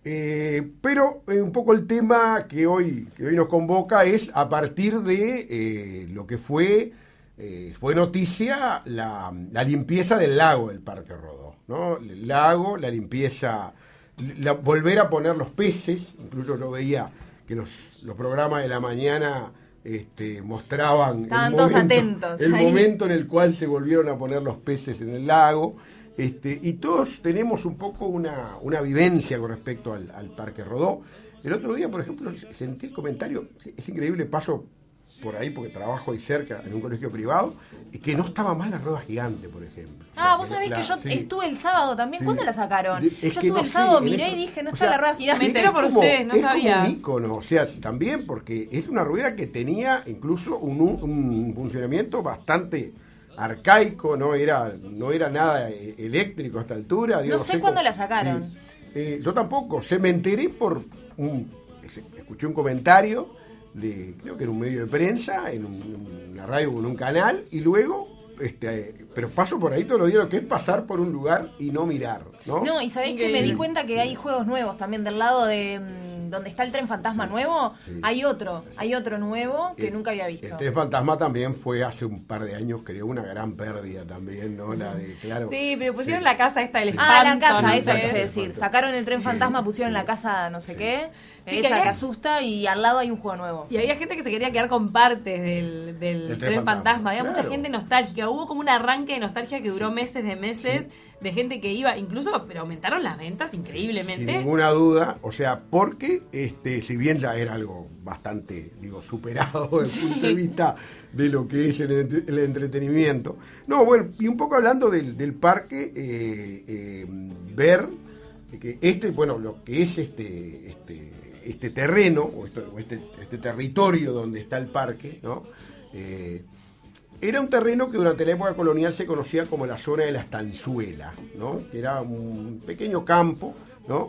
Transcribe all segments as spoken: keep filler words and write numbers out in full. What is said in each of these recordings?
Eh, pero eh, un poco el tema que hoy, que hoy nos convoca es a partir de eh, lo que fue, eh, fue noticia la, la limpieza del lago del Parque Rodó, ¿no? El lago, la limpieza, la, volver a poner los peces, incluso lo veía que los, los programas de la mañana este, mostraban Estaban el, todos momento, atentos, el ahí. momento en el cual se volvieron a poner los peces en el lago. Este, y todos tenemos un poco una, una vivencia con respecto al, al Parque Rodó. El otro día, por ejemplo, sentí el comentario, es increíble, paso por ahí porque trabajo ahí cerca en un colegio privado, y que no estaba mal la rueda gigante, por ejemplo. Ah, o vos sea, sabés la, que yo sí. estuve el sábado también. Sí. ¿Cuándo la sacaron? Es Yo que estuve no el sé, sábado, en miré esto- y dije, no o está sea, la rueda gigante. Me entero por es como- ustedes, no es sabía. como un ícono, o sea, también porque es una rueda que tenía incluso un, un funcionamiento bastante arcaico, no era no era nada eh, eléctrico a esta altura. No sé cuándo la sacaron. Sí. Eh, yo tampoco, se me enteré por un, escuché un comentario de, creo que en un medio de prensa, en un, una radio o en un canal, y luego, este, pero paso por ahí todos los días, lo que es pasar por un lugar y no mirar, ¿no? No, y sabéis que me di cuenta que hay juegos nuevos también del lado de mm, donde está el tren fantasma nuevo. Sí. Hay otro, hay otro nuevo que El- nunca había visto. El Tren Fantasma también fue hace un par de años, creo, una gran pérdida también, ¿no? La de, claro. Sí, pero pusieron Sí. la casa esta del Sí. espanto. Ah, la casa, no esa sé. quise decir. Sacaron el tren Sí, fantasma, pusieron sí. la casa no sé Sí. qué. Sí, esa que había- que asusta, y al lado hay un juego nuevo. Y había gente que se quería quedar con partes del, del Del tren tren fantasma. fantasma, Había mucha claro. gente nostálgica. Hubo como un arranque de nostalgia que duró meses de meses, de gente que iba, incluso, pero aumentaron las ventas increíblemente. Sin ninguna duda, o sea, porque este, si bien ya era algo bastante, digo, superado desde el punto de vista de lo que es el, entre- el entretenimiento. No, bueno, y un poco hablando del, del parque, eh, eh, ver que este, bueno, lo que es este, este, este terreno, o este, o este, este territorio donde está el parque, ¿no? Eh, Era un terreno que durante la época colonial se conocía como la zona de la estanzuela, ¿no? Que era un pequeño campo, ¿no?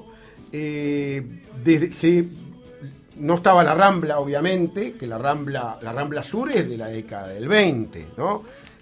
Eh, desde, se, no estaba la Rambla, obviamente, que la Rambla, la Rambla Sur es de la década del veinte, ¿no?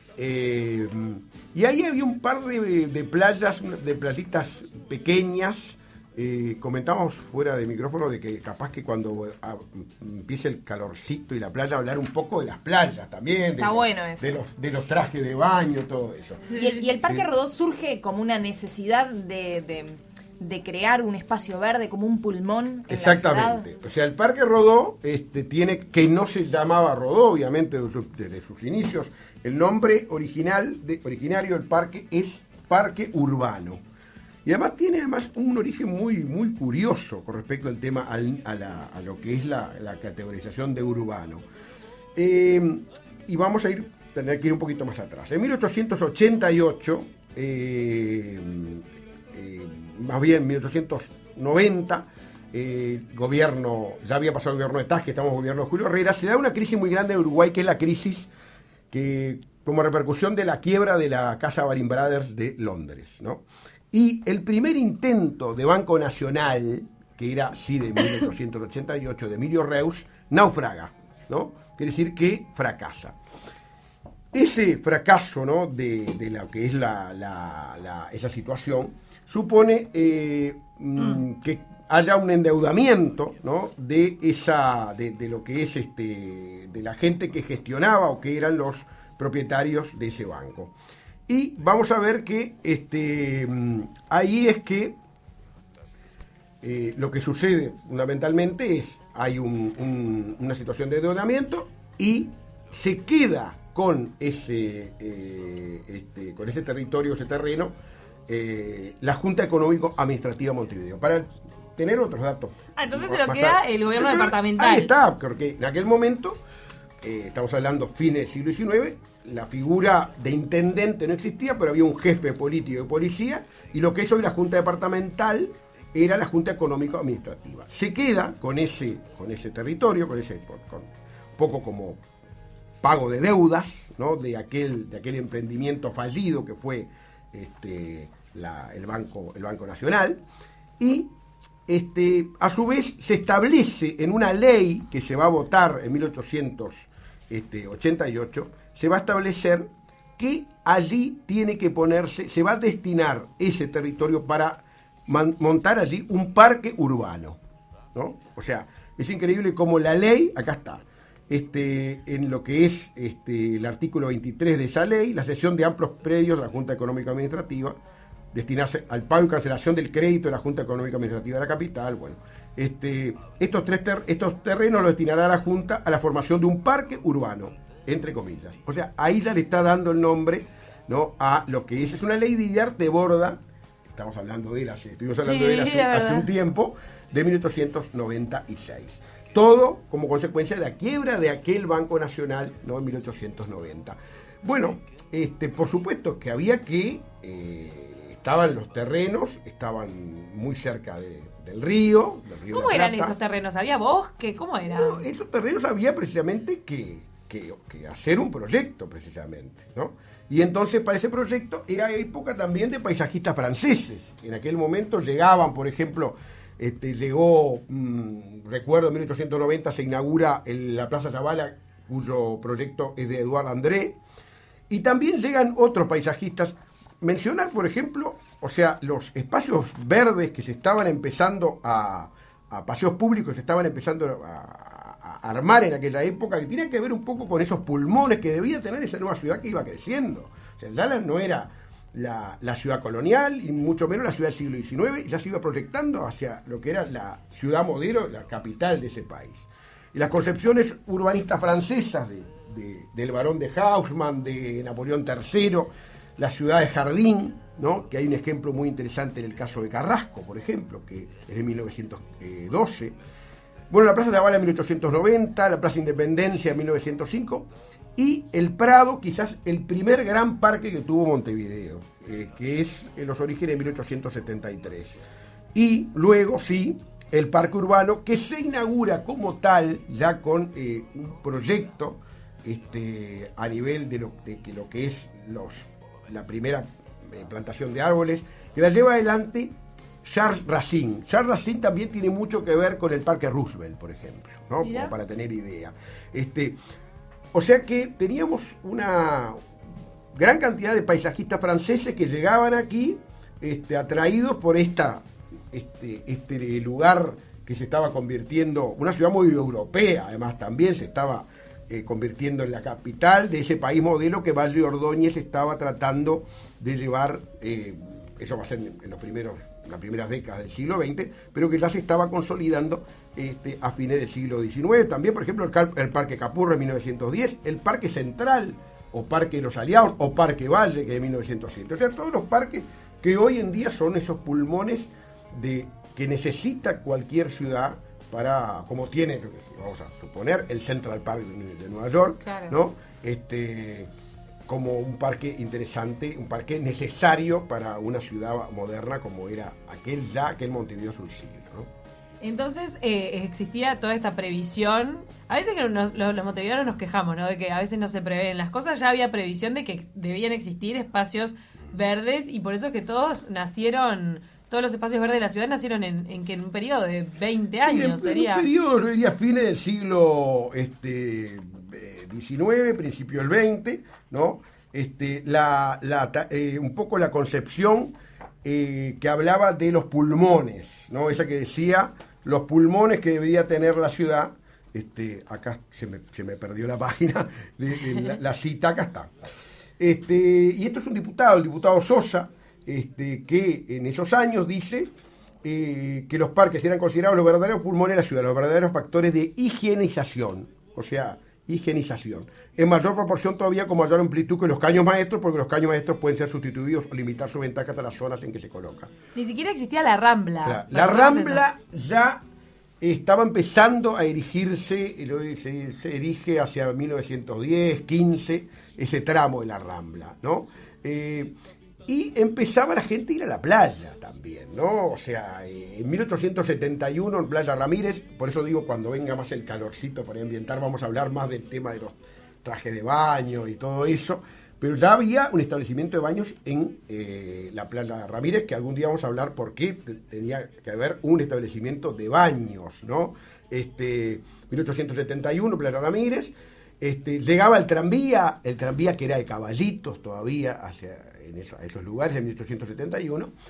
Eh, y ahí había un par de, de playas, de playitas pequeñas. Eh, comentábamos fuera de micrófono de que capaz que cuando a, empiece el calorcito y la playa, hablar un poco de las playas también. Está de, bueno los, eso. de, los, de los trajes de baño, todo eso. Y el, y el Parque Sí. Rodó surge como una necesidad de, de, de crear un espacio verde, como un pulmón en Exactamente. la ciudad. O sea, el Parque Rodó este, tiene, que no se llamaba Rodó, obviamente, desde sus, desde sus inicios. El nombre original de, originario del parque es Parque Urbano. Y además tiene además un origen muy, muy curioso con respecto al tema, al, a, la, a lo que es la, la categorización de urbano. Eh, y vamos a ir, tener que ir un poquito más atrás. En mil ochocientos ochenta y ocho, eh, eh, más bien mil ochocientos noventa, eh, gobierno, ya había pasado el gobierno de Tagle, estamos en el gobierno de Julio Herrera, se da una crisis muy grande en Uruguay, que es la crisis que, como repercusión de la quiebra de la Casa Baring Brothers de Londres, ¿no? Y el primer intento de Banco Nacional, que era, sí, de mil ochocientos ochenta y ocho, de Emilio Reus, naufraga, ¿no? Quiere decir que fracasa. Ese fracaso, ¿no?, de, de lo que es la, la, la, esa situación, supone eh, mm. que haya un endeudamiento, ¿no?, de, esa, de, de lo que es este, de la gente que gestionaba o que eran los propietarios de ese banco. Y vamos a ver que este, ahí es que eh, lo que sucede fundamentalmente es, hay un, un, una situación de endeudamiento y se queda con ese, eh, este, con ese territorio, ese terreno, eh, la Junta Económico Administrativa Montevideo. Para tener otros datos. Ah, entonces más se lo queda tarde. el gobierno Se queda- departamental. Ahí está, porque en aquel momento, eh, estamos hablando fines del siglo diecinueve, la figura de intendente no existía, pero había un jefe político de policía, y lo que es hoy la Junta Departamental era la Junta Económico Administrativa. Se queda con ese, con ese territorio, con ese, con, con un poco como pago de deudas, ¿no?, de aquel, de aquel emprendimiento fallido que fue este, la, el Banco, el Banco Nacional, y este, a su vez se establece en una ley que se va a votar en mil ochocientos ochenta y ocho, se va a establecer que allí tiene que ponerse, se va a destinar ese territorio para man, montar allí un parque urbano, ¿no? O sea, es increíble cómo la ley, acá está, este, en lo que es este, el artículo veintitrés de esa ley, la cesión de amplios predios de la Junta Económica Administrativa, destinarse al pago y cancelación del crédito de la Junta Económica Administrativa de la capital. Bueno, este, estos, tres ter, estos terrenos los destinará la Junta a la formación de un parque urbano, entre comillas. O sea, ahí ya le está dando el nombre, ¿no?, a lo que es. Es una ley de Iriarte Borda, estamos hablando de él hace, estuvimos hablando sí, de él hace, hace un tiempo, de mil ochocientos noventa y seis. Todo como consecuencia de la quiebra de aquel Banco Nacional, ¿no?, en mil ochocientos noventa. Bueno, este, por supuesto que había que... Eh, estaban los terrenos, estaban muy cerca de, del río, del río ¿Cómo de la eran Plata. esos terrenos? ¿Había bosque? ¿Cómo era? No, esos terrenos había precisamente que, que, que hacer un proyecto, precisamente, ¿no? Y entonces para ese proyecto era época también de paisajistas franceses. En aquel momento llegaban, por ejemplo, este, llegó, mmm, recuerdo, en mil ochocientos noventa se inaugura el, la Plaza Zavala, cuyo proyecto es de Edouard André, y también llegan otros paisajistas. Mencionar, por ejemplo, o sea, los espacios verdes que se estaban empezando a, a paseos públicos, se estaban empezando a, a armar en aquella época, que tiene que ver un poco con esos pulmones que debía tener esa nueva ciudad que iba creciendo. O sea, ya no era la, la ciudad colonial, y mucho menos la ciudad del siglo diecinueve, y ya se iba proyectando hacia lo que era la ciudad modelo, la capital de ese país. Y las concepciones urbanistas francesas de, de, del barón de Haussmann, de Napoleón tercero, la ciudad de jardín, ¿no?, que hay un ejemplo muy interesante en el caso de Carrasco, por ejemplo, que es de mil novecientos doce. Bueno, la Plaza de Zavala en mil ochocientos noventa, la Plaza Independencia en mil novecientos cinco, y el Prado, quizás el primer gran parque que tuvo Montevideo, eh, que es en los orígenes de mil ochocientos setenta y tres. Y luego, sí, el Parque Urbano, que se inaugura como tal, ya con eh, un proyecto este, a nivel de lo, de, de lo que es los... la primera eh, plantación de árboles, que la lleva adelante Charles Racine. Charles Racine también tiene mucho que ver con el Parque Roosevelt, por ejemplo, ¿no?, como para tener idea. Este, o sea que teníamos una gran cantidad de paisajistas franceses que llegaban aquí este, atraídos por esta, este, este lugar que se estaba convirtiendo, una ciudad muy europea, además también se estaba Eh, convirtiendo en la capital de ese país modelo que Valle Ordóñez estaba tratando de llevar, eh, eso va a ser en, en los primeros, en las primeras décadas del siglo veinte, pero que ya se estaba consolidando este, a fines del siglo diecinueve. También, por ejemplo, el, el Parque Capurro en mil novecientos diez, el Parque Central, o Parque de los Aliados, o Parque Valle, que es de mil novecientos siete. O sea, todos los parques que hoy en día son esos pulmones de que necesita cualquier ciudad para, como tiene, vamos a suponer, el Central Park de, de Nueva York, claro, ¿no? Este, como un parque interesante, un parque necesario para una ciudad moderna como era aquel ya, aquel Montevideo hace un siglo, ¿no? Entonces eh, existía toda esta previsión. A veces que nos, los, los montevideanos nos quejamos, ¿no?, de que a veces no se prevén las cosas. Ya había previsión de que debían existir espacios verdes, y por eso es que todos nacieron... Todos los espacios verdes de la ciudad nacieron en, en, en un periodo de veinte años, en, sería. En un periodo, yo diría, fines del siglo este, diecinueve, principio del veinte, ¿no? Este, la, la, eh, un poco la concepción eh, que hablaba de los pulmones, ¿no? Esa que decía los pulmones que debería tener la ciudad. Este, acá se me, se me perdió la página, la, la cita, acá está. Este, y esto es un diputado, el diputado Sosa, Este, que en esos años dice eh, que los parques eran considerados los verdaderos pulmones de la ciudad, los verdaderos factores de higienización, o sea, higienización, en mayor proporción todavía con mayor amplitud que los caños maestros, porque los caños maestros pueden ser sustituidos o limitar su ventaja hasta las zonas en que se colocan. Ni siquiera existía la Rambla. La, la Rambla ya estaba empezando a erigirse, se, se erige hacia mil novecientos diez, quince, ese tramo de la Rambla, ¿no? Eh, Y empezaba la gente a ir a la playa también, ¿no? O sea, en mil ochocientos setenta y uno en Playa Ramírez, por eso digo, cuando venga más el calorcito para ambientar, vamos a hablar más del tema de los trajes de baño y todo eso, pero ya había un establecimiento de baños en eh, la Playa Ramírez, que algún día vamos a hablar por qué tenía que haber un establecimiento de baños, ¿no? Este, mil ochocientos setenta y uno, Playa Ramírez, este, llegaba el tranvía, el tranvía que era de caballitos todavía, hacia... en esos, esos lugares, en mil ochocientos setenta y uno,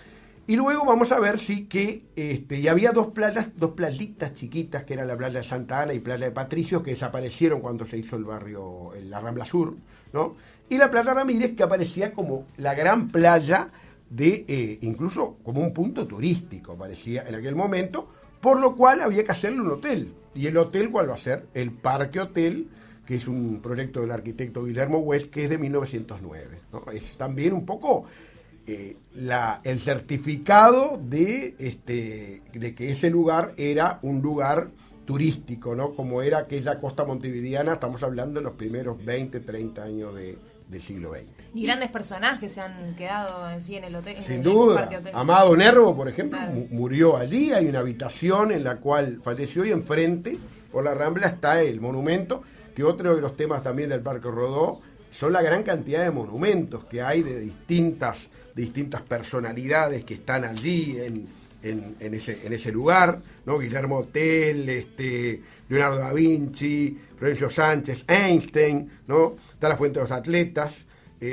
Y luego vamos a ver si que, este, y había dos playas, dos playitas chiquitas, que era la playa de Santa Ana y playa de Patricios, que desaparecieron cuando se hizo el barrio, en la Rambla Sur, ¿no? Y la playa Ramírez, que aparecía como la gran playa de, eh, incluso como un punto turístico, parecía en aquel momento, por lo cual había que hacerle un hotel. ¿Y el hotel cuál va a ser? El Parque Hotel, que es un proyecto del arquitecto Guillermo West, que es de mil novecientos nueve, ¿no? Es también un poco eh, la, el certificado de, este, de que ese lugar era un lugar turístico, ¿no? Como era aquella costa montevideana, estamos hablando de los primeros veinte, treinta años de, del siglo veinte. Y grandes personajes se han quedado así en el hotel. Sin en el duda. Parque Hotel. Amado Nervo, por ejemplo, Claro. mu- murió allí. Hay una habitación en la cual falleció y enfrente, por la Rambla, está el monumento, que otro de los temas también del Parque Rodó son la gran cantidad de monumentos que hay de distintas, de distintas personalidades que están allí en, en, en, ese, en ese lugar, ¿no? Guillermo Tell, este, Leonardo da Vinci, Florencio Sánchez, Einstein, ¿no? Está la Fuente de los Atletas,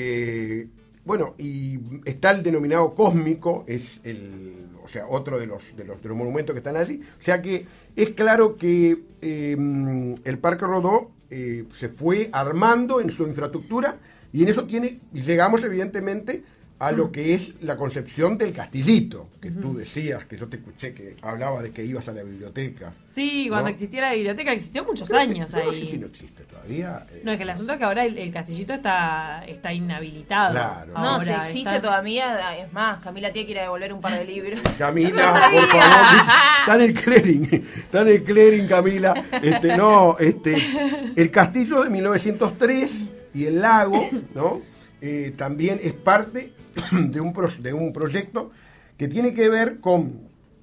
eh, bueno, y está el denominado cósmico, es el, o sea, otro de los, de los, de los monumentos que están allí. O sea que es claro que eh, el Parque Rodó eh, se fue armando en su infraestructura y en eso tiene, y llegamos evidentemente a lo que es la concepción del Castillito, que uh-huh. tú decías, que yo te escuché que hablaba de que ibas a la biblioteca. Sí, cuando ¿no? existía la biblioteca, existió muchos Creo años que, ahí. No sé si no existe todavía. Eh. No, es que el asunto es que ahora el, el Castillito está, está inhabilitado. Claro. No, ahora, si existe está... todavía, es más, Camila tiene que ir a devolver un par de libros. Camila, por favor, está en el clearing, está en el clearing, Camila. Este, no, este, el castillo de mil novecientos tres y el lago, ¿no? Eh, también es parte de un, pro, de un proyecto que tiene que ver con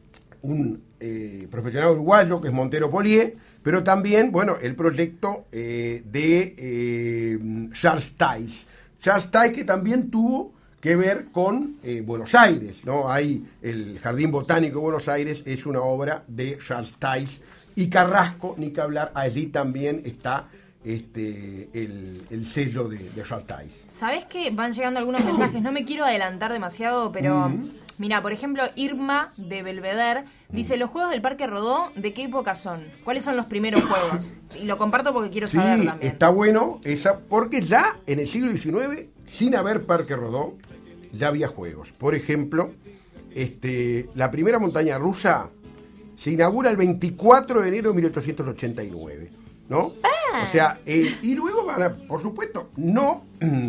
un eh, profesional uruguayo que es Montero Polié, pero también, bueno, el proyecto eh, de eh, Charles Tays. Charles Tays que también tuvo que ver con eh, Buenos Aires, ¿no? Hay el Jardín Botánico de Buenos Aires, es una obra de Charles Tays, y Carrasco, ni que hablar, allí también está este el, el sello de, de Charles Tays. ¿Sabés que van llegando algunos mensajes? No me quiero adelantar demasiado, pero mm. mira, por ejemplo, Irma de Belvedere dice, los juegos del Parque Rodó, ¿de qué época son? ¿Cuáles son los primeros juegos? Y lo comparto porque quiero sí, saber también. Está bueno, esa, porque ya en el siglo diecinueve, sin haber Parque Rodó, ya había juegos. Por ejemplo, este, la primera montaña rusa se inaugura el veinticuatro de enero de mil ochocientos ochenta y nueve. ¿No? Ah. O sea, eh, y luego van a, por supuesto, no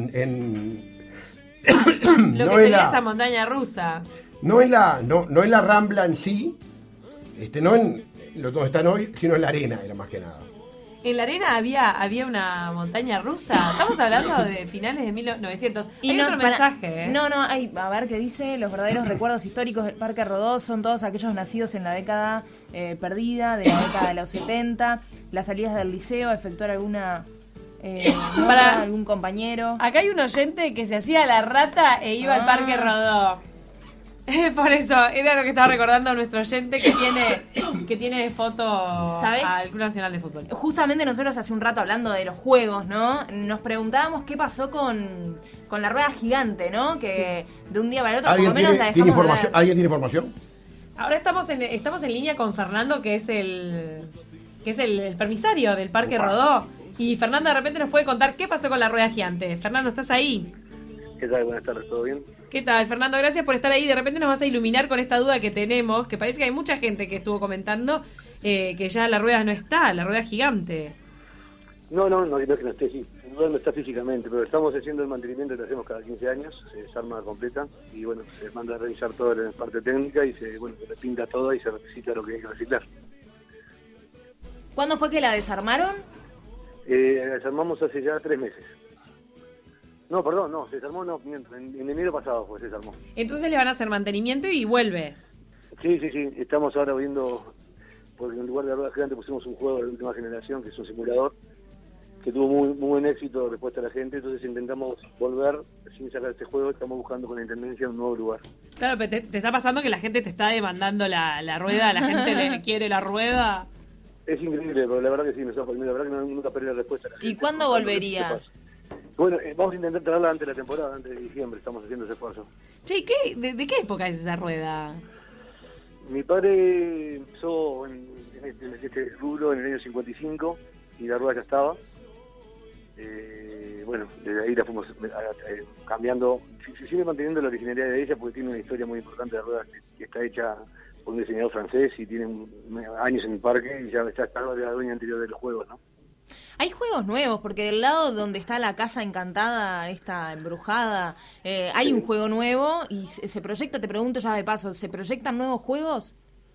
en... Lo no que sería en la, esa montaña rusa. No en la, no, no en la Rambla en sí, este, no en los donde están hoy, sino en la arena, era más que nada. En la arena había había una montaña rusa. Estamos hablando de finales de mil novecientos. Y hay no, otro para, mensaje, ¿eh? No, no, hay, a ver qué dice. Los verdaderos recuerdos históricos del Parque Rodó son todos aquellos nacidos en la década eh, perdida, de la década de los setenta. Las salidas del liceo, efectuar alguna eh, nota, Para, algún compañero. Acá hay un oyente que se hacía la rata e iba ah. al Parque Rodó. Por eso, era lo que estaba recordando nuestro oyente que tiene que tiene foto al Club Nacional de Fútbol. Justamente nosotros hace un rato hablando de los juegos, ¿no? Nos preguntábamos qué pasó con, con la rueda gigante, ¿no? Que de un día para el otro, por lo menos tiene, la ¿tiene dejamos información? de ver. ¿Alguien tiene información? Ahora estamos en estamos en línea con Fernando, que es el que es el, el permisario del Parque Opa. Rodó. Y Fernando de repente nos puede contar qué pasó con la rueda gigante. Fernando, ¿estás ahí? ¿Qué tal? Buenas tardes, ¿todo bien? ¿Qué tal, Fernando? Gracias por estar ahí. De repente nos vas a iluminar con esta duda que tenemos, que parece que hay mucha gente que estuvo comentando eh, que ya la rueda no está, la rueda gigante. No, no, no, no es que no esté, sí. Sin duda no está físicamente, pero estamos haciendo el mantenimiento que hacemos cada quince años, se desarma completa y bueno, se manda a revisar toda la parte técnica y se, bueno, se repinta todo y se recicla lo que hay que reciclar. ¿Cuándo fue que la desarmaron? Eh, la desarmamos hace ya tres meses. No, perdón, no, se desarmó, no, miento, en, en enero pasado fue, se desarmó. Entonces le van a hacer mantenimiento y vuelve. Sí, sí, sí, estamos ahora viendo, porque en lugar de la rueda gigante pusimos un juego de la última generación, que es un simulador, que tuvo muy muy buen éxito de respuesta a la gente, entonces intentamos volver, sin sacar este juego, estamos buscando con la Intendencia un nuevo lugar. Claro, pero te, te está pasando que la gente te está demandando la, la rueda, la gente le quiere la rueda. Es increíble, pero la verdad que sí, me sorprendió, la verdad que no, nunca perdí la respuesta a la gente. ¿Y cuándo volvería? Bueno, eh, vamos a intentar traerla antes de la temporada, antes de diciembre, estamos haciendo ese esfuerzo. Che, ¿qué, de, ¿de qué época es esa rueda? Mi padre empezó en, en, este, en este rubro en el año cincuenta y cinco y la rueda ya estaba. Eh, bueno, desde ahí la fuimos eh, cambiando, se sigue manteniendo la originalidad de ella porque tiene una historia muy importante de rueda que, que está hecha por un diseñador francés y tiene un, años en el parque y ya está estaba de la dueña anterior del juego, ¿no? Hay juegos nuevos, porque del lado donde está la casa encantada, esta embrujada, eh, hay un juego nuevo y se, se proyecta, te pregunto ya de paso, ¿se proyectan nuevos juegos?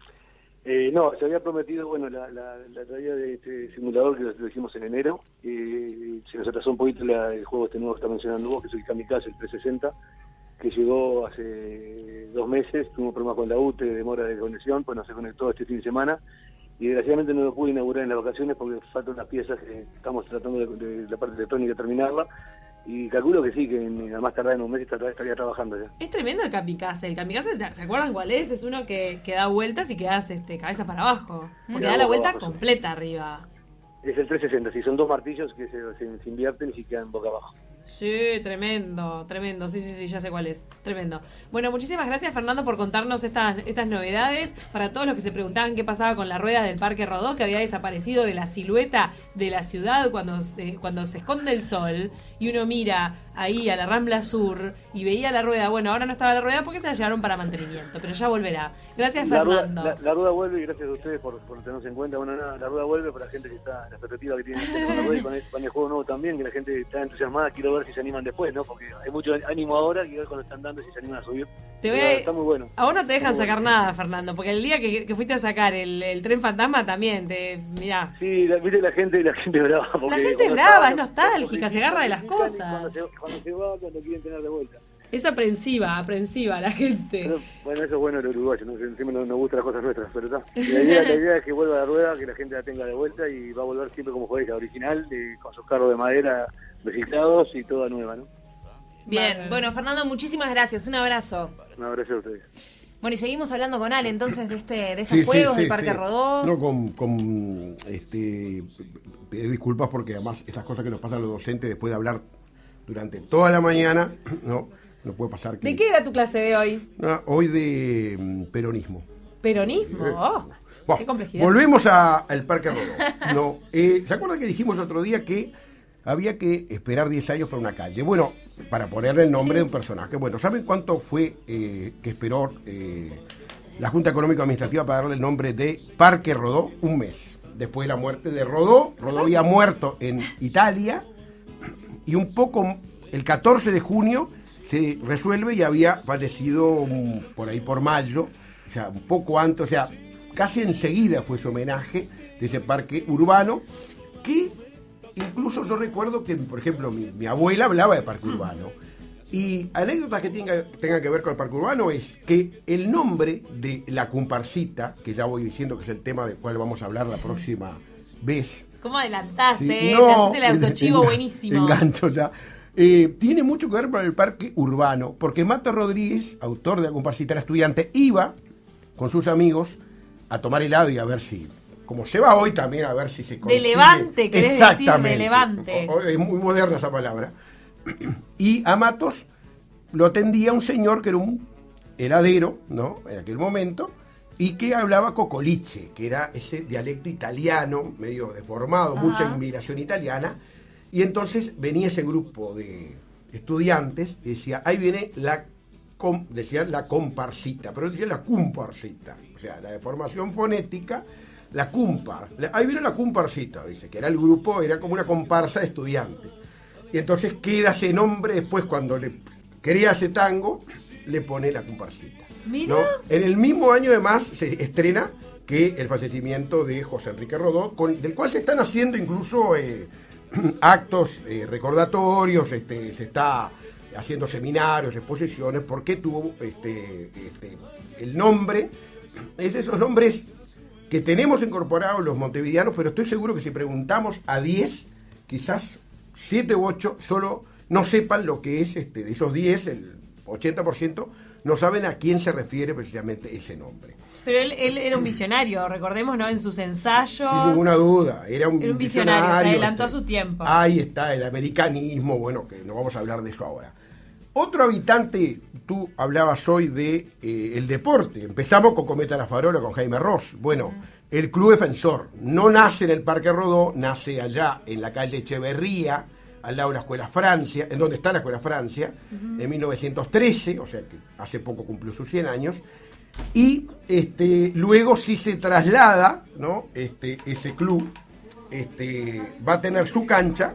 Eh, no, se había prometido, bueno, la, la, la traída de este simulador que lo, lo hicimos en enero, eh, se nos atrasó un poquito la, el juego este nuevo que está mencionando vos, que es el Kamikaze, el trescientos sesenta, que llegó hace dos meses, tuvimos problemas con la U T E, demora de conexión, pues no se conectó este fin de semana, y desgraciadamente no lo pude inaugurar en las vacaciones porque faltan unas piezas que estamos tratando de, de la parte electrónica terminarla, y calculo que sí, que en, a más tardar en un mes estaría, estaría trabajando ya. Es tremendo el Kamikaze. El Kamikaze, ¿se acuerdan cuál es? Es uno que, que da vueltas y que das este, cabeza para abajo. Porque Da da la boca vuelta abajo, sí. completa arriba. Es el trescientos sesenta, sí, son dos martillos que se, se, se invierten y quedan boca abajo. Sí, tremendo, tremendo. Sí, sí, sí, ya sé cuál es. Tremendo. Bueno, muchísimas gracias, Fernando, por contarnos estas, estas novedades. Para todos los que se preguntaban qué pasaba con la rueda del Parque Rodó, que había desaparecido de la silueta de la ciudad cuando se, cuando se esconde el sol y uno mira ahí a la Rambla Sur y veía la rueda. Bueno, ahora no estaba la rueda porque se la llevaron para mantenimiento, pero ya volverá. Gracias, La rueda, Fernando. la, la rueda vuelve y gracias a ustedes por, por tenernos en cuenta. Bueno, nada, la rueda vuelve para la gente que está, la expectativa que tiene con la rueda y con el, con el juego nuevo también, que la gente está entusiasmada. Quiero ver si se animan después, ¿no? Porque hay mucho ánimo ahora, quiero ver cuando están dando si se animan a subir. Te voy Pero a... está muy bueno. A vos no te dejan Está muy sacar bueno. nada, Fernando, porque el día que, que fuiste a sacar el, el tren fantasma también, te mirá. Sí, la, viste la gente, la gente es brava. Porque La gente es cuando brava, está- es nostálgica, se agarra de las Cuando cosas. se, cuando se va, cuando quieren tener de vuelta. Es aprensiva, aprensiva la gente. Pero, bueno, eso es bueno el uruguayo, ¿no? Encima no nos gustan las cosas nuestras, pero está. La idea, la idea es que vuelva a la rueda, que la gente la tenga de vuelta y va a volver siempre como fue ella, original, eh, con sus carros de madera reciclados y toda nueva, ¿no? Bien, Vale. bueno, Fernando, muchísimas gracias, un abrazo. Un abrazo a ustedes. Bueno, y seguimos hablando con Ale entonces de este de estos Sí, sí, juegos sí, del Parque sí. Rodó. No, con, con este, pedir disculpas porque además estas cosas que nos pasan a los docentes después de hablar durante toda la mañana, no, no puede pasar que... ¿De qué era tu clase de hoy? No, hoy de mm, peronismo. Peronismo. Oh, Bueno, qué complejidad. volvemos a- al Parque Rodó. No, eh, ¿se acuerdan que dijimos otro día que había que esperar diez años para una calle? Bueno, para ponerle el nombre de un personaje. Bueno, ¿saben cuánto fue eh, que esperó eh, la Junta Económica Administrativa para darle el nombre de Parque Rodó? Un mes. Después de la muerte de Rodó, Rodó había muerto en Italia y un poco, el catorce de junio se resuelve y había fallecido um, por ahí por mayo, o sea, un poco antes, o sea, casi enseguida fue su homenaje de ese parque urbano, que incluso yo recuerdo que, por ejemplo, mi, mi abuela hablaba de parque urbano. Y anécdotas que tenga, tengan que ver con el parque urbano es que el nombre de la comparsita, que ya voy diciendo que es el tema del cual vamos a hablar la próxima vez. ¿Cómo adelantás, Sí, eh? no, Te haces el autochivo engan- buenísimo. Engancho ya. Eh, tiene mucho que ver con el parque urbano, porque Mato Rodríguez, autor de la comparsita, era estudiante, iba con sus amigos a tomar helado y a ver si, como se va hoy también, a ver si se consigue. Levante, querés decir, de Exactamente. Levante. O- o- Es muy moderna esa palabra. Y a Matos lo atendía un señor que era un heladero, ¿no? En aquel momento, y que hablaba cocoliche, que era ese dialecto italiano, medio deformado, Ajá. mucha inmigración italiana. Y entonces venía ese grupo de estudiantes y decía, ahí viene la, com- decían la comparsita, pero decían la comparsita, o sea, la deformación fonética, la cumpar, la- ahí viene la comparsita, dice, que era el grupo, era como una comparsa de estudiantes. Y entonces queda ese nombre después cuando le crea ese tango, le pone la comparsita. Mira. ¿No? En el mismo año además se estrena que el fallecimiento de José Enrique Rodó, con, del cual se están haciendo incluso eh, actos eh, recordatorios, este, se está haciendo seminarios, exposiciones, porque tuvo este, este, el nombre, es esos nombres que tenemos incorporados los montevideanos, pero estoy seguro que si preguntamos a diez, quizás siete u ocho solo no sepan lo que es, este, de esos diez, el ochenta por ciento no saben a quién se refiere precisamente ese nombre. Pero él, él era un visionario, recordemos, ¿no? En sus ensayos. Sin ninguna duda, era un, era un visionario, visionario, se adelantó este, a su tiempo. Ahí está, el americanismo, bueno, que no vamos a hablar de eso ahora. Otro habitante, tú hablabas hoy de eh, el deporte. Empezamos con Cometa La Farola, con Jaime Ross. Bueno, el Club Defensor no nace en el Parque Rodó, nace allá en la calle Echeverría, al lado de la Escuela Francia, en donde está la Escuela Francia, uh-huh. en mil novecientos trece, o sea que hace poco cumplió sus cien años. Y este, luego sí se traslada, ¿no? Este, ese club este, va a tener su cancha,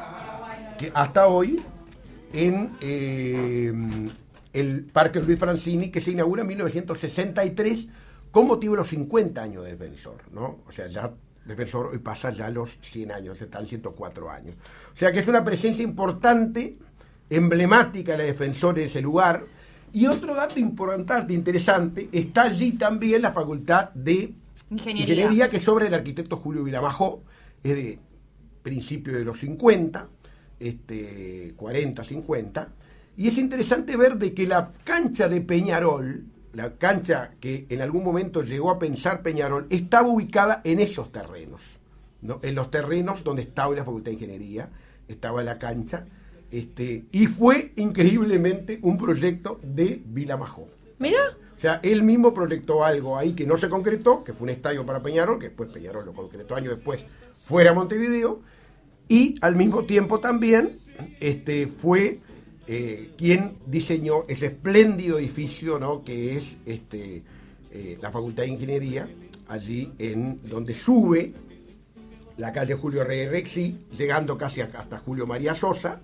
que hasta hoy, en eh, el Parque Luis Francini, que se inaugura en mil novecientos sesenta y tres con motivo de los cincuenta años de Defensor, ¿no? O sea, ya Defensor hoy pasa ya los cien años, están ciento cuatro años. O sea que es una presencia importante, emblemática de Defensor en ese lugar. Y otro dato importante, interesante, está allí también la Facultad de Ingeniería, Ingeniería que es obra del arquitecto Julio Vilamajó, es de principios de los cincuenta, este, cuarenta, cincuenta, y es interesante ver de que la cancha de Peñarol, la cancha que en algún momento llegó a pensar Peñarol, estaba ubicada en esos terrenos, ¿no? En los terrenos donde estaba la Facultad de Ingeniería, estaba la cancha. Este, y fue increíblemente un proyecto de Vilamajó. Mira. O sea, él mismo proyectó algo ahí que no se concretó, que fue un estadio para Peñarol, que después Peñarol lo concretó años después, fuera a Montevideo, y al mismo tiempo también este, fue eh, quien diseñó ese espléndido edificio, ¿no? Que es este, eh, la Facultad de Ingeniería, allí en donde sube la calle Julio Rey Rexi, llegando casi hasta Julio María Sosa.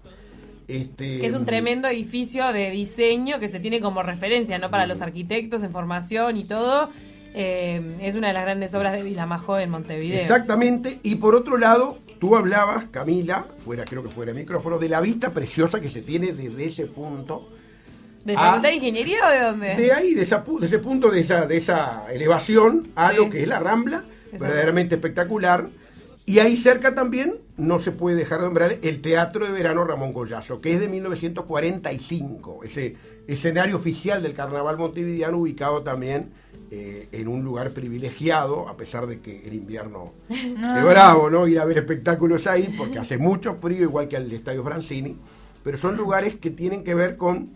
Este, que es un tremendo edificio de diseño que se tiene como referencia, ¿no? Para los arquitectos en formación y todo. Eh, es una de las grandes obras de Vilamajó en Montevideo. Exactamente. Y por otro lado, tú hablabas, Camila, fuera creo que fuera el micrófono, de la vista preciosa que se tiene desde ese punto. ¿De la Facultad de Ingeniería o de dónde? De ahí, de, esa, de ese punto, de esa, de esa elevación a sí. lo que es la Rambla, Esa verdaderamente es. espectacular. Y ahí cerca también, no se puede dejar de nombrar, el Teatro de Verano Ramón Goyazo, que es de mil novecientos cuarenta y cinco, ese escenario oficial del Carnaval montevideano, ubicado también eh, en un lugar privilegiado, a pesar de que el invierno no. es bravo, ¿no? Ir a ver espectáculos ahí, porque hace mucho frío, igual que al Estadio Francini, pero son lugares que tienen que ver con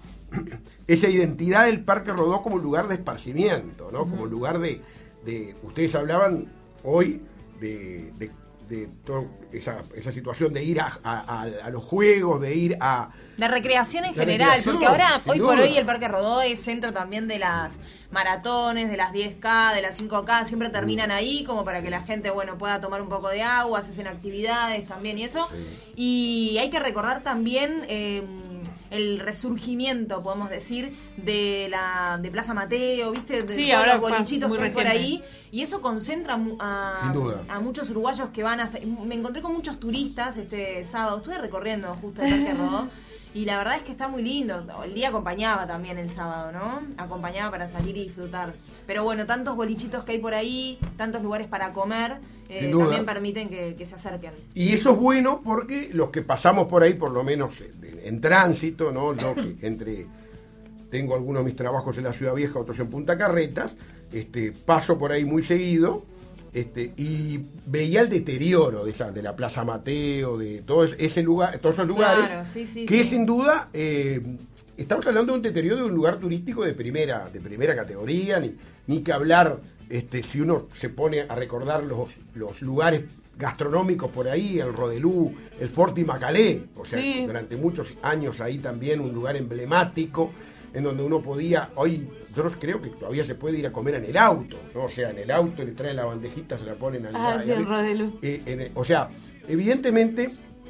esa identidad del Parque Rodó como lugar de esparcimiento, ¿no? Como lugar de... de ustedes hablaban hoy de... de de toda esa, esa situación de ir a, a, a los juegos, de ir a... La recreación en la general, recreación, porque ahora, hoy duda. por hoy, el Parque Rodó es centro también de las maratones, de las diez K, de las cinco K, siempre terminan ahí, como para que la gente, bueno, pueda tomar un poco de agua, se hacen actividades también y eso. Sí. Y hay que recordar también... Eh, el resurgimiento, podemos decir, de la de Plaza Mateo, ¿viste? De sí, todos ahora los bolichitos que hay por ahí. Y eso concentra a, a muchos uruguayos que van hasta... Me encontré con muchos turistas este sábado. Estuve recorriendo justo el Parque Rodó. Y la verdad es que está muy lindo. El día acompañaba también el sábado, ¿no? Acompañaba para salir y disfrutar. Pero bueno, tantos bolichitos que hay por ahí, tantos lugares para comer, eh, también permiten que, que se acerquen. Y eso es bueno porque los que pasamos por ahí, por lo menos en, en tránsito, ¿no? Yo que entre... Tengo algunos de mis trabajos en la Ciudad Vieja, otros en Punta Carretas, este, paso por ahí muy seguido, este, y veía el deterioro de esa, de la Plaza Mateo, de todo ese lugar, todos esos lugares, claro, sí, sí, que sí. sin duda eh, estamos hablando de un deterioro de un lugar turístico de primera, de primera categoría, ni, ni que hablar, este, si uno se pone a recordar los, los lugares gastronómicos por ahí, el Rodelú, el Forti Macalé, o sea, sí. durante muchos años ahí también un lugar emblemático, en donde uno podía, hoy yo creo que todavía se puede ir a comer en el auto, ¿no? O sea, en el auto le traen la bandejita, se la ponen al ah, sí, el Rodelú. Eh, en, o sea, evidentemente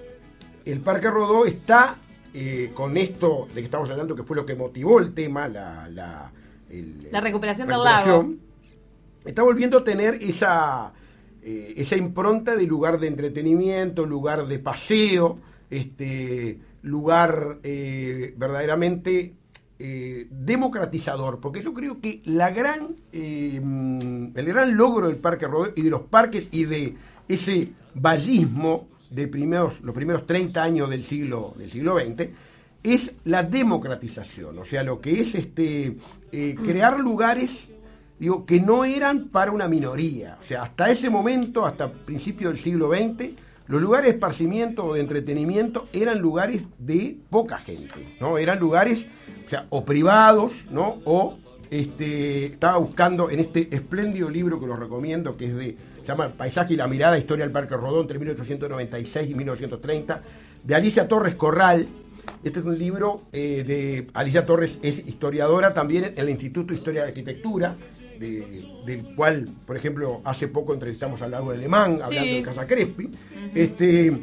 el Parque Rodó está eh, con esto de que estamos hablando, que fue lo que motivó el tema, la la, el, la recuperación, la del recuperación lago. Está volviendo a tener esa eh, esa impronta de lugar de entretenimiento, lugar de paseo, este lugar eh, verdaderamente Eh, democratizador, porque yo creo que la gran eh, el gran logro del Parque Rodó y de los parques y de ese vallismo de primeros, los primeros treinta años del siglo del siglo veinte es la democratización, o sea, lo que es este eh, crear lugares digo, que no eran para una minoría. O sea, hasta ese momento, hasta principios del siglo veinte, los lugares de esparcimiento o de entretenimiento eran lugares de poca gente, ¿no? Eran lugares, o sea, o privados, ¿no? O este, estaba buscando en este espléndido libro que los recomiendo, que es de, se llama Paisaje y la mirada, historia del Parque Rodó entre mil ochocientos noventa y seis y mil novecientos treinta, de Alicia Torres Corral. Este es un libro eh, de Alicia Torres, es historiadora también en el Instituto de Historia y Arquitectura, de, del cual, por ejemplo, hace poco entrevistamos al Lago de Alemán, sí, hablando de Casa Crespi. Uh-huh. este,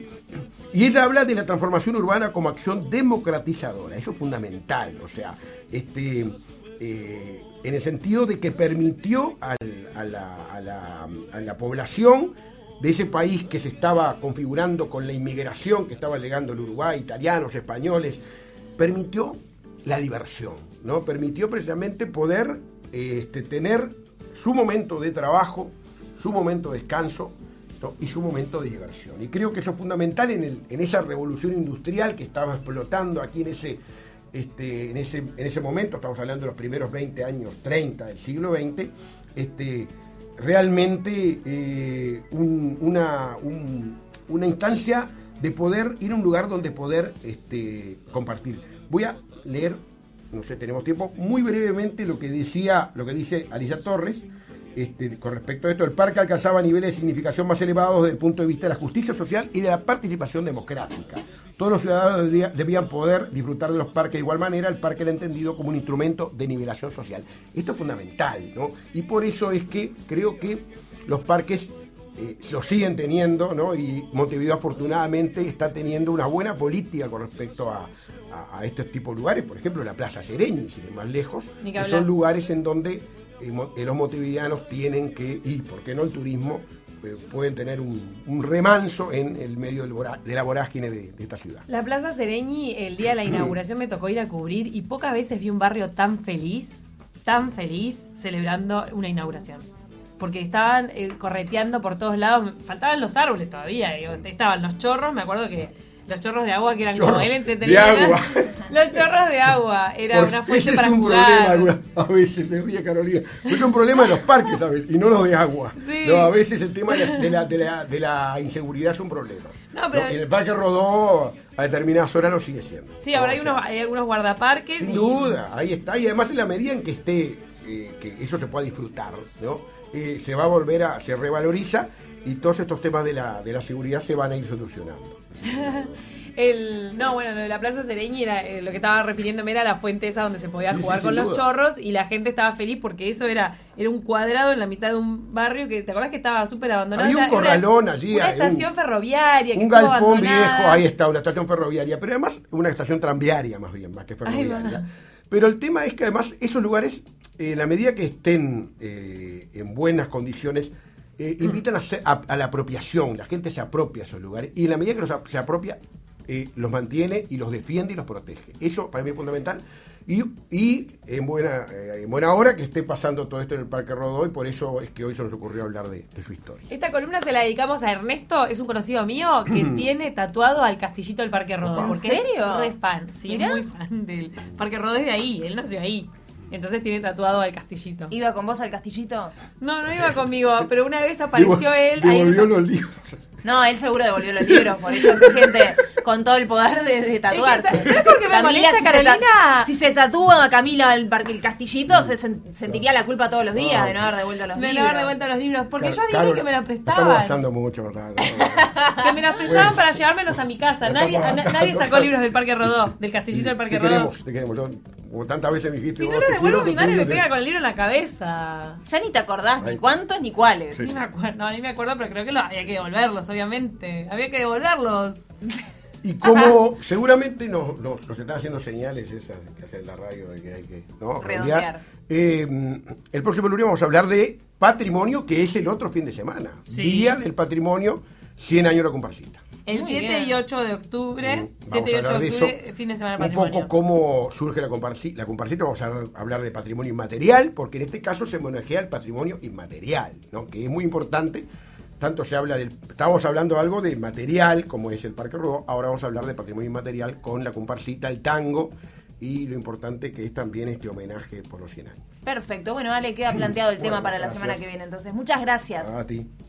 y ella habla de la transformación urbana como acción democratizadora, eso es fundamental, o sea, este, eh, en el sentido de que permitió al, a, la, a, la, a la población de ese país que se estaba configurando con la inmigración que estaba llegando el Uruguay, italianos, españoles, permitió la diversión, ¿no? Permitió precisamente poder este, tener su momento de trabajo, su momento de descanso, ¿no? Y su momento de diversión. Y creo que eso es fundamental en, el, en esa revolución industrial que estaba explotando aquí en ese, este, en ese, en ese momento, estamos hablando de los primeros veinte años, treinta del siglo veinte, este, realmente eh, un, una, un, una instancia de poder ir a un lugar donde poder este, compartir. Voy a leer, no sé, tenemos tiempo, muy brevemente lo que decía, lo que dice Alicia Torres este, con respecto a esto. El parque alcanzaba niveles de significación más elevados desde el punto de vista de la justicia social y de la participación democrática. Todos los ciudadanos debía, debían poder disfrutar de los parques de igual manera. El parque era entendido como un instrumento de nivelación social. Esto es fundamental, ¿no? Y por eso es que creo que los parques eh, lo siguen teniendo, ¿no? Y Montevideo afortunadamente está teniendo una buena política con respecto a, a, a este tipo de lugares. Por ejemplo, la Plaza Sereñi, sin ir más lejos, que, que son lugares en donde eh, los montevideanos tienen que ir, ¿por qué no? El turismo eh, pueden tener un, un remanso en el medio del vorá, de la vorágine de, de esta ciudad. La Plaza Sereñi, el día de la inauguración me tocó ir a cubrir y pocas veces vi un barrio tan feliz, tan feliz, celebrando una inauguración. Porque estaban eh, correteando por todos lados, faltaban los árboles todavía, digo, estaban los chorros, me acuerdo que los chorros de agua que eran chorros como el entretenimiento. Los chorros de agua, era Porque una fuente ese para es un jugar. Problema, a veces, le ríe Carolina. Es un problema de los parques, ¿sabes? Y no los de agua. Sí. No, a veces el tema de la, de la, de la, de la inseguridad es un problema. No, pero ¿no? Y en el Parque Rodó a determinadas horas lo sigue siendo. Sí, ahora ¿no? hay, O sea, unos, hay algunos guardaparques. Sin y... duda, ahí está. Y además en la medida en que esté, eh, que eso se pueda disfrutar, ¿no? Eh, se va a volver a, se revaloriza y todos estos temas de la, de la seguridad se van a ir solucionando. El, no, bueno, lo de la Plaza Sereñi era, eh, lo que estaba refiriéndome era la fuente esa donde se podía Sí, jugar sí, con sin los duda. chorros y la gente estaba feliz porque eso era era un cuadrado en la mitad de un barrio que, ¿te acordás que estaba súper abandonado? Había un Era- era corralón allí, Una hay un- estación ferroviaria que Un estuvo galpón abandonada. viejo, ahí está, una estación ferroviaria, pero además una estación tranviaria más bien, más que ferroviaria. va. Pero el tema es que además esos lugares, eh, la medida que estén eh, en buenas condiciones, eh, invitan a, ser- a, a la apropiación, la gente se apropia a esos lugares y en la medida que los, ap- se apropia, eh, los mantiene y los defiende y los protege. Eso para mí es fundamental. Y, y en buena eh, en buena hora que esté pasando todo esto en el Parque Rodó y por eso es que hoy se nos ocurrió hablar de, de su historia. Esta columna se la dedicamos a Ernesto, es un conocido mío que tiene tatuado al castillito del Parque Rodó. ¿En Porque serio? es re fan, sí, Mirá. es muy fan del Parque Rodó, es de ahí, él nació ahí. Entonces tiene tatuado al castillito. ¿Iba con vos al castillito? No, no iba conmigo, pero una vez apareció Devo- él ahí. Devolvió los libros. No, él seguro devolvió los libros, por eso se siente con todo el poder de, de tatuarse. Es que, ¿sabes por qué me molesta, si se ta- Carolina? si se tatúa a Camila el parque el castillito, se sen- sentiría la culpa todos los días de no haber devuelto los De no libros. haber devuelto los libros, porque Car- yo dije Carol, que me los Estamos prestaban. gastando mucho, ¿verdad? Que me los prestaban Bueno. para llevármelos a mi casa. La Nadie, estamos a- na- gastando, nadie sacó claro. libros del Parque Rodó, del castillito del Parque te Rodó. queremos, te queremos. Yo, como tantas veces me dijiste, Si no vos, lo te devuelvo, quiero, mi te madre me quiero, pega te- con el libro en la cabeza. Ya ni te acordás Ay. ni cuántos ni cuáles. Sí. Ni me acuerdo, no, ni me acuerdo, pero creo que lo, había que devolverlos, obviamente. Había que devolverlos. Y como seguramente nos, nos, nos están haciendo señales esas que hace la radio de que hay que ¿no? Redondear. eh, el próximo lunes vamos a hablar de patrimonio, que es el otro fin de semana. Sí. Día del Patrimonio, cien años de la comparsita. El Muy siete bien. y ocho de octubre, Mm, vamos siete y a ocho hablar de de octubre, eso. fin de semana Un patrimonio. poco cómo surge la comparsita, la comparsita, vamos a hablar de patrimonio inmaterial, porque en este caso se homenajea el patrimonio inmaterial, ¿no? Que es muy importante. Tanto se habla del, estábamos hablando algo de material, como es el Parque Rodó, ahora vamos a hablar de patrimonio inmaterial con la comparsita, el tango y lo importante que es también este homenaje por los cien años. Perfecto, bueno, Ale, queda planteado el Bueno, tema para la gracias. semana que viene, entonces. Muchas gracias. A ti.